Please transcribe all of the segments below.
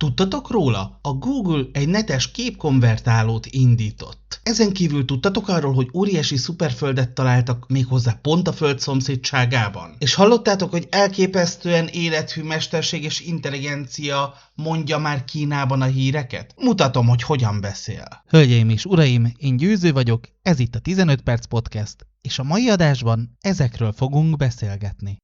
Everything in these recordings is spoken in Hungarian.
Tudtatok róla? A Google egy netes képkonvertálót indított. Ezen kívül tudtatok arról, hogy óriási szuperföldet találtak méghozzá pont a Föld szomszédságában? És hallottátok, hogy elképesztően élethű mesterséges intelligencia mondja már Kínában a híreket? Mutatom, hogy hogyan beszél. Hölgyeim és uraim, én Győző vagyok, ez itt a 15 perc podcast, és a mai adásban ezekről fogunk beszélgetni.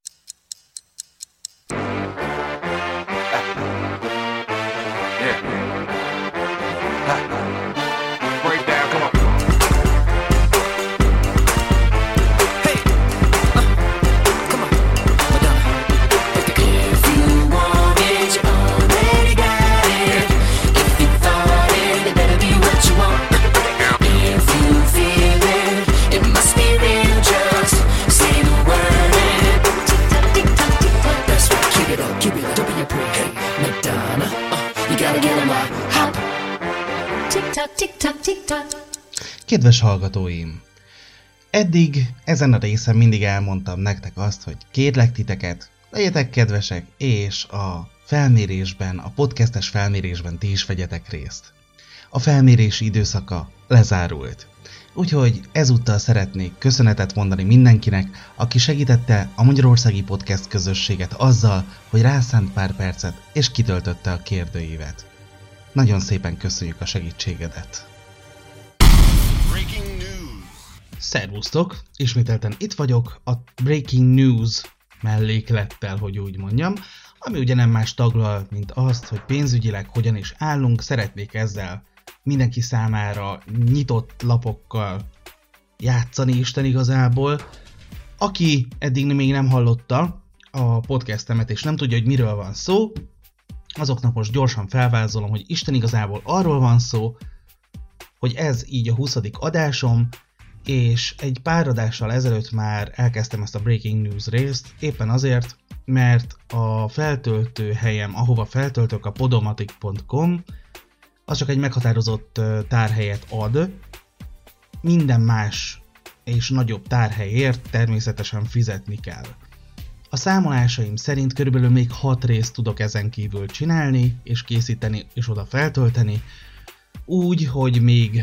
Kedves hallgatóim! Eddig ezen a részen mindig elmondtam nektek azt, hogy kérlek titeket, legyetek kedvesek, és a felmérésben, a podcastes felmérésben ti is vegyetek részt. A felmérési időszaka lezárult. Úgyhogy ezúttal szeretnék köszönetet mondani mindenkinek, aki segítette a magyarországi podcast közösséget azzal, hogy rászánt pár percet és kitöltötte a kérdőívet. Nagyon szépen köszönjük a segítségedet! Szervusztok! Ismételten itt vagyok a Breaking News melléklettel, hogy úgy mondjam, ami ugye nem más taglal, mint azt, hogy pénzügyileg hogyan is állunk. Szeretnék ezzel mindenki számára nyitott lapokkal játszani Isten igazából. Aki eddig még nem hallotta a podcastemet és nem tudja, hogy miről van szó, azoknak most gyorsan felvázolom, hogy Isten igazából arról van szó, hogy ez így a 20. adásom, és egy pár adással ezelőtt már elkezdtem ezt a Breaking News részt, éppen azért, mert a feltöltő helyem, ahova feltöltök, a podomatic.com, az csak egy meghatározott tárhelyet ad. Minden más és nagyobb tárhelyért természetesen fizetni kell. A számolásaim szerint körülbelül még 6 részt tudok ezen kívül csinálni, és készíteni, és oda feltölteni, úgy, hogy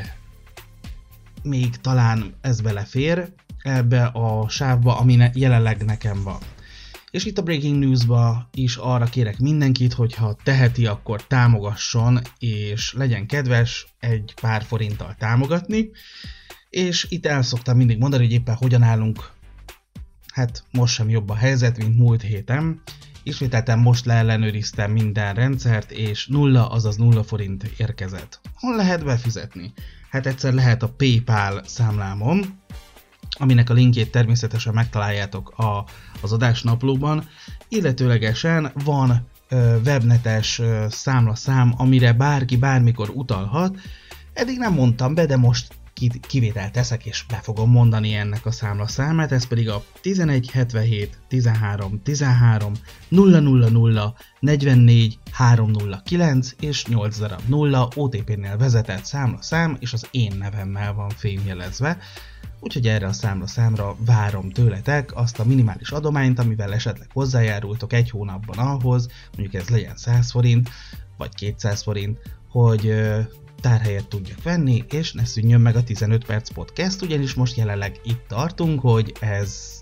még talán ez belefér ebbe a sávba, ami jelenleg nekem van. És itt a Breaking News-ba is arra kérek mindenkit, hogyha teheti, akkor támogasson, és legyen kedves egy pár forinttal támogatni. És itt el szoktam mindig mondani, hogy éppen hogyan állunk. Hát most sem jobb a helyzet, mint múlt héten. Ismételten most leellenőriztem minden rendszert, és 0 forint érkezett. Hol lehet befizetni? Hát egyszer lehet a PayPal számlámon, aminek a linkjét természetesen megtaláljátok az adásnaplóban, illetőlegesen van webnetes számlaszám, amire bárki bármikor utalhat. Eddig nem mondtam be, de most kivételt teszek, és be fogom mondani ennek a számlaszámát, ez pedig a 1177 13 13 000 44 309 és 800 OTP-nél vezetett számlaszám, és az én nevemmel van fémjelezve, úgyhogy erre a számlaszámra várom tőletek azt a minimális adományt, amivel esetleg hozzájárultok egy hónapban ahhoz, mondjuk ez legyen 100 forint, vagy 200 forint, hogy tárhelyet tudjak venni, és ne szűnjön meg a 15 perc podcast, ugyanis most jelenleg itt tartunk, hogy ezt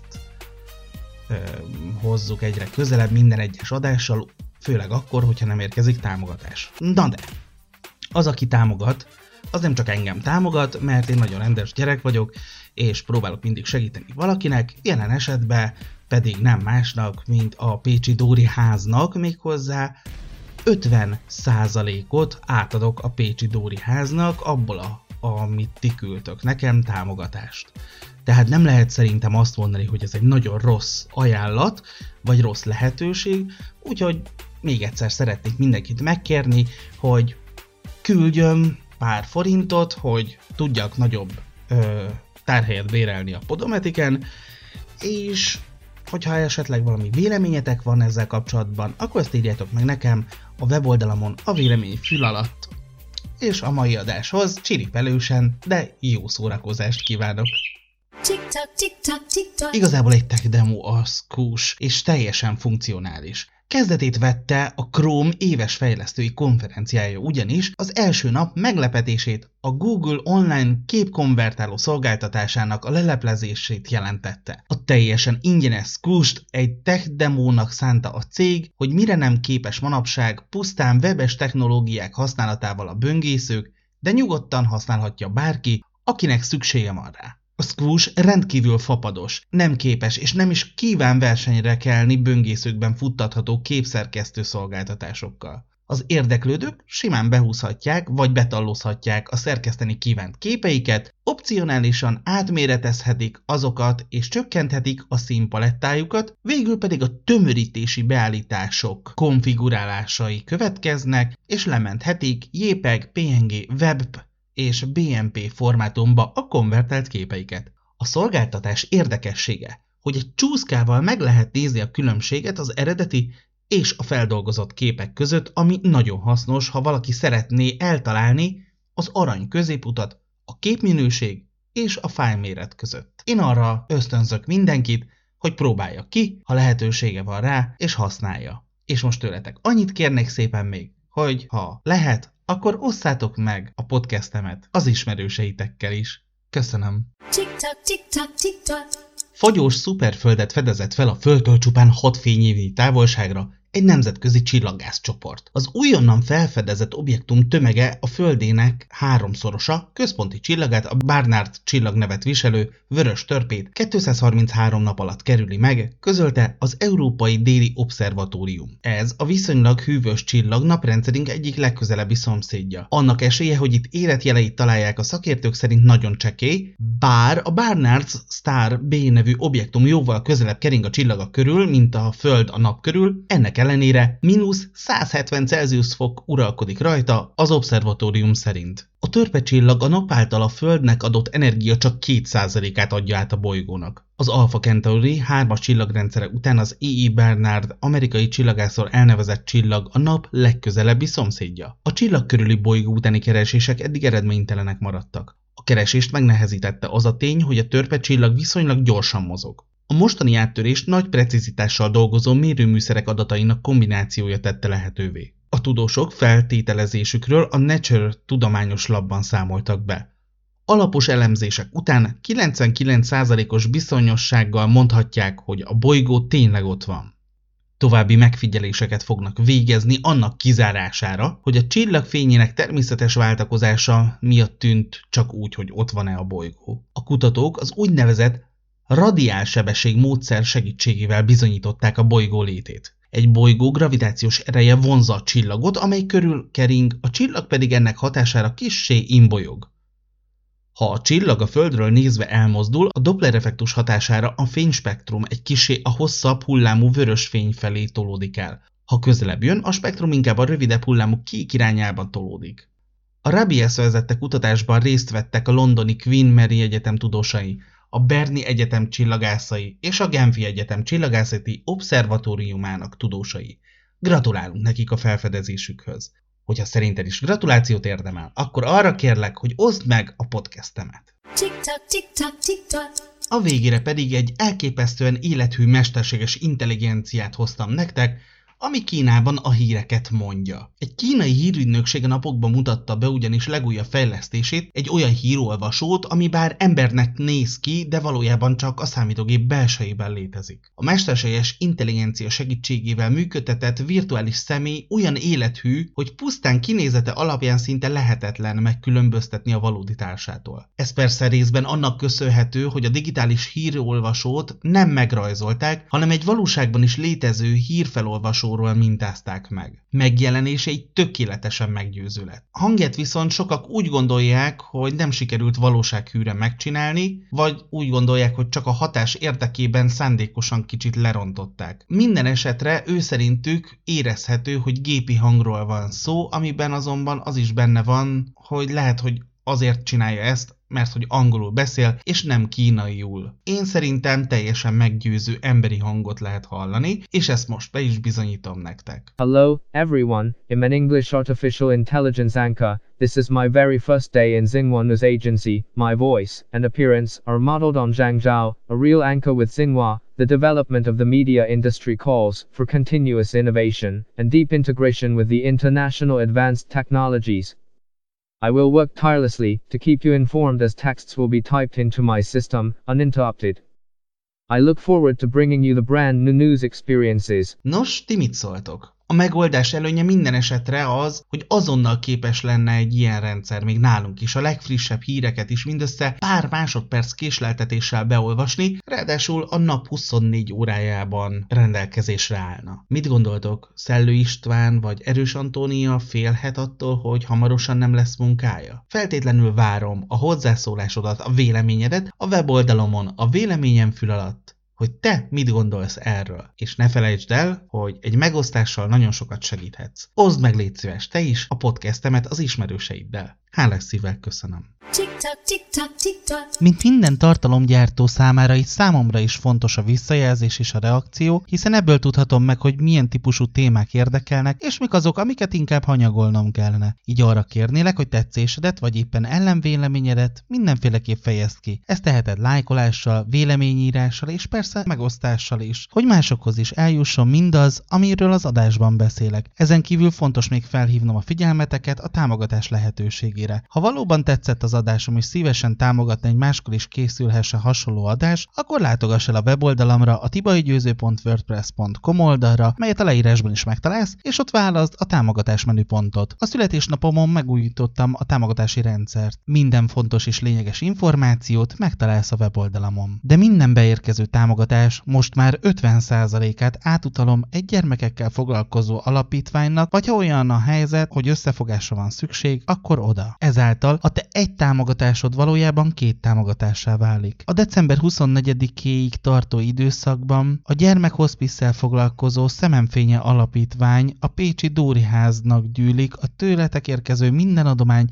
hozzuk egyre közelebb minden egyes adással, főleg akkor, hogyha nem érkezik támogatás. Na de, az, aki támogat, az nem csak engem támogat, mert én nagyon rendes gyerek vagyok, és próbálok mindig segíteni valakinek, jelen esetben pedig nem másnak, mint a Pécsi Dóri háznak, méghozzá 50%-ot átadok a Pécsi Dóri háznak abból, amit ti küldtök nekem támogatást. Tehát nem lehet szerintem azt mondani, hogy ez egy nagyon rossz ajánlat, vagy rossz lehetőség, úgyhogy még egyszer szeretnék mindenkit megkérni, hogy küldjön pár forintot, hogy tudjak nagyobb tárhelyet bérelni a Podomatiken, és hogyha esetleg valami véleményetek van ezzel kapcsolatban, akkor ezt írjátok meg nekem a weboldalamon a véleményfül alatt. És a mai adáshoz csiripelősen, de jó szórakozást kívánok! Igazából egy tech demo az kús és teljesen funkcionális. Kezdetét vette a Chrome éves fejlesztői konferenciája, ugyanis az első nap meglepetését a Google online képkonvertáló szolgáltatásának a leleplezését jelentette. A teljesen ingyenes Squoosh-t egy tech demónak szánta a cég, hogy mire nem képes manapság pusztán webes technológiák használatával a böngészők, de nyugodtan használhatja bárki, akinek szüksége van rá. A Squoosh rendkívül fapados, nem képes és nem is kíván versenyre kelni böngészőkben futtatható képszerkesztő szolgáltatásokkal. Az érdeklődők simán behúzhatják vagy betallózhatják a szerkeszteni kívánt képeiket, opcionálisan átméretezhetik azokat és csökkenthetik a színpalettájukat, végül pedig a tömörítési beállítások konfigurálásai következnek, és lementhetik JPEG, PNG, WebP és BMP formátumba a konvertált képeiket. A szolgáltatás érdekessége, hogy egy csúszkával meg lehet nézni a különbséget az eredeti és a feldolgozott képek között, ami nagyon hasznos, ha valaki szeretné eltalálni az arany középutat a képminőség és a fájlméret között. Én arra ösztönzök mindenkit, hogy próbálja ki, ha lehetősége van rá, és használja. És most tőletek annyit kérnék szépen még, hogy ha lehet, akkor osszátok meg a podcastemet az ismerőseitekkel is. Köszönöm. Tick-tock, tick-tock, tick-tock. Fagyós szuperföldet fedezett fel a Földtől csupán 6 fényévnyi távolságra egy nemzetközi csillaggászcsoport. Az újonnan felfedezett objektum tömege a Földének 3-szorosa, központi csillagát, a Barnard csillagnevet viselő vörös törpét 233 nap alatt kerüli meg, közölte az Európai Déli Obszervatórium. Ez a viszonylag hűvös csillag naprendszerünk egyik legközelebbi szomszédja. Annak esélye, hogy itt életjeleit találják, a szakértők szerint nagyon csekély, bár a Barnard Star B nevű objektum jóval közelebb kering a csillaga körül, mint a Föld a nap körül, ennek ellenére -170 Celsius fok uralkodik rajta az obszervatórium szerint. A törpecsillag a nap által a Földnek adott energia csak 2%-át adja át a bolygónak. Az Alpha Centauri 3-as csillagrendszere után az E.E. Barnard amerikai csillagászról elnevezett csillag a nap legközelebbi szomszédja. A csillag körüli bolygó utáni keresések eddig eredménytelenek maradtak. A keresést megnehezítette az a tény, hogy a törpecsillag viszonylag gyorsan mozog. A mostani áttörést nagy precizitással dolgozó mérőműszerek adatainak kombinációja tette lehetővé. A tudósok feltételezésükről a Nature tudományos labban számoltak be. Alapos elemzések után 99%-os bizonyossággal mondhatják, hogy a bolygó tényleg ott van. További megfigyeléseket fognak végezni annak kizárására, hogy a csillag fényének természetes váltakozása miatt tűnt csak úgy, hogy ott van-e a bolygó. A kutatók az úgynevezett radiálsebesség módszer segítségével bizonyították a bolygó létét. Egy bolygó gravitációs ereje vonzza a csillagot, amely körül kering, a csillag pedig ennek hatására kissé imbolyog. Ha a csillag a Földről nézve elmozdul, a Doppler-effektus hatására a fényspektrum egy kissé a hosszabb hullámú vörös fény felé tolódik el. Ha közelebb jön, a spektrum inkább a rövidebb hullámú kék irányában tolódik. A Rabiesz vezette kutatásban részt vettek a londoni Queen Mary Egyetem tudósai, a Berni Egyetem csillagászai és a Genfi Egyetem csillagászati obszervatóriumának tudósai. Gratulálunk nekik a felfedezésükhöz. Hogyha szerinted is gratulációt érdemel, akkor arra kérlek, hogy oszd meg a podcastemet. Tick-tock, tick-tock, tick-tock. A végére pedig egy elképesztően élethű mesterséges intelligenciát hoztam nektek, ami Kínában a híreket mondja. Egy kínai hírügynökség a napokban mutatta be ugyanis legújabb fejlesztését, egy olyan hírolvasót, ami bár embernek néz ki, de valójában csak a számítógép belsejében létezik. A mesterséges intelligencia segítségével működtetett virtuális személy olyan élethű, hogy pusztán kinézete alapján szinte lehetetlen megkülönböztetni a valódi társától. Ez persze részben annak köszönhető, hogy a digitális hírolvasót nem megrajzolták, hanem egy valóságban is létező hírfelolvasóról mintázták meg. Megjelenése így tökéletesen meggyőző lett. A hangját viszont sokak úgy gondolják, hogy nem sikerült valósághűre megcsinálni, vagy úgy gondolják, hogy csak a hatás érdekében szándékosan kicsit lerontották. Minden esetre ő szerintük érezhető, hogy gépi hangról van szó, amiben azonban az is benne van, hogy lehet, hogy azért csinálja ezt, mert hogy angolul beszél, és nem kínaiul. Én szerintem teljesen meggyőző emberi hangot lehet hallani, és ezt most be is bizonyítom nektek. Hello, everyone, I'm an English artificial intelligence anchor. This is my very first day in Xinhua News Agency. My voice and appearance are modeled on Zhang Zhao, a real anchor with Xinhua, the development of the media industry calls for continuous innovation and deep integration with the international advanced technologies. I will work tirelessly to keep you informed as texts will be typed into my system, uninterrupted. I look forward to bringing you the brand new news experiences. Nos, ti mit szóltok? A megoldás előnye minden esetre az, hogy azonnal képes lenne egy ilyen rendszer még nálunk is a legfrissebb híreket is mindössze pár másodperc késleltetéssel beolvasni, ráadásul a nap 24 órájában rendelkezésre állna. Mit gondoltok? Szellő István vagy Erős Antónia félhet attól, hogy hamarosan nem lesz munkája? Feltétlenül várom a hozzászólásodat, a véleményedet a weboldalomon, a véleményem fül alatt, hogy te mit gondolsz erről. És ne felejtsd el, hogy egy megosztással nagyon sokat segíthetsz. Oszd meg, légy szíves, te is a podcastemet az ismerőseiddel. Hálás szívvel köszönöm. Tick-tock, tick-tock, tick-tock. Mint minden tartalomgyártó számára így számomra is fontos a visszajelzés és a reakció, hiszen ebből tudhatom meg, hogy milyen típusú témák érdekelnek, és mik azok, amiket inkább hanyagolnom kellene. Így arra kérnélek, hogy tetszésedet, vagy éppen ellenvéleményedet mindenféleképp fejezd ki. Ezt teheted lájkolással, véleményírással és persze megosztással is, hogy másokhoz is eljusson mindaz, amiről az adásban beszélek. Ezen kívül fontos még felhívnom a figyelmeteket a támogatás lehetőségére. Ha valóban tetszett az adásom és szívesen támogatni, hogy máskor is készülhessen hasonló adás, akkor látogass el a weboldalamra, a tibaigyőző.wordpress.com oldalra, melyet a leírásban is megtalálsz, és ott válaszd a támogatás menüpontot. A születésnapomon megújítottam a támogatási rendszert. Minden fontos és lényeges információt megtalálsz a weboldalamon. De minden beérkező támogatás most már 50%-át átutalom egy gyermekekkel foglalkozó alapítványnak, vagy ha olyan a helyzet, hogy összefogásra van szükség, akkor oda. Ezáltal a te egy támogatásod valójában 2 támogatássá válik. A december 24-éig tartó időszakban a gyermekhospisszel foglalkozó Szememfénye Alapítvány a pécsi Dóri háznak gyűlik a tőletek érkező minden adomány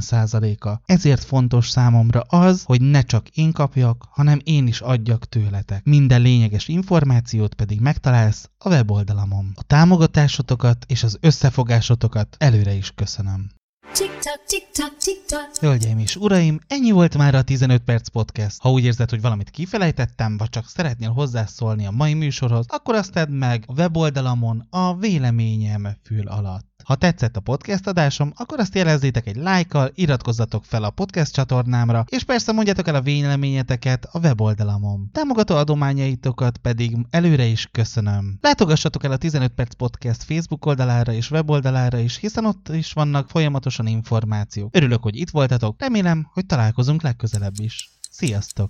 50%-a. Ezért fontos számomra az, hogy ne csak én kapjak, hanem én is adjak tőletek. Minden lényeges információt pedig megtalálsz a weboldalamon. A támogatásotokat és az összefogásotokat előre is köszönöm. Tick-tock, tick-tock, tick-tock. Hölgyeim és uraim, ennyi volt már a 15 perc podcast. Ha úgy érzed, hogy valamit kifelejtettem, vagy csak szeretnél hozzászólni a mai műsorhoz, akkor azt tedd meg a weboldalamon a véleményem fül alatt. Ha tetszett a podcast adásom, akkor azt jelezzétek egy lájkkal, iratkozzatok fel a podcast csatornámra, és persze mondjátok el a véleményeteket a weboldalamon. Támogató adományaitokat pedig előre is köszönöm. Látogassatok el a 15 perc podcast Facebook oldalára és weboldalára is, hiszen ott is vannak folyamatosan információk. Örülök, hogy itt voltatok, remélem, hogy találkozunk legközelebb is. Sziasztok!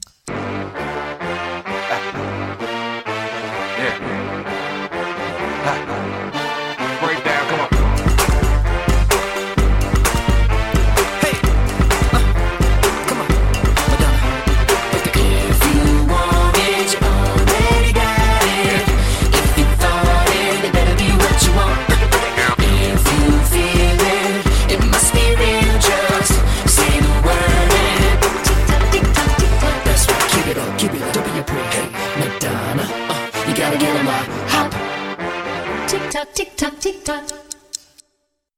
Tick-tock, tick-tock, tick-tock.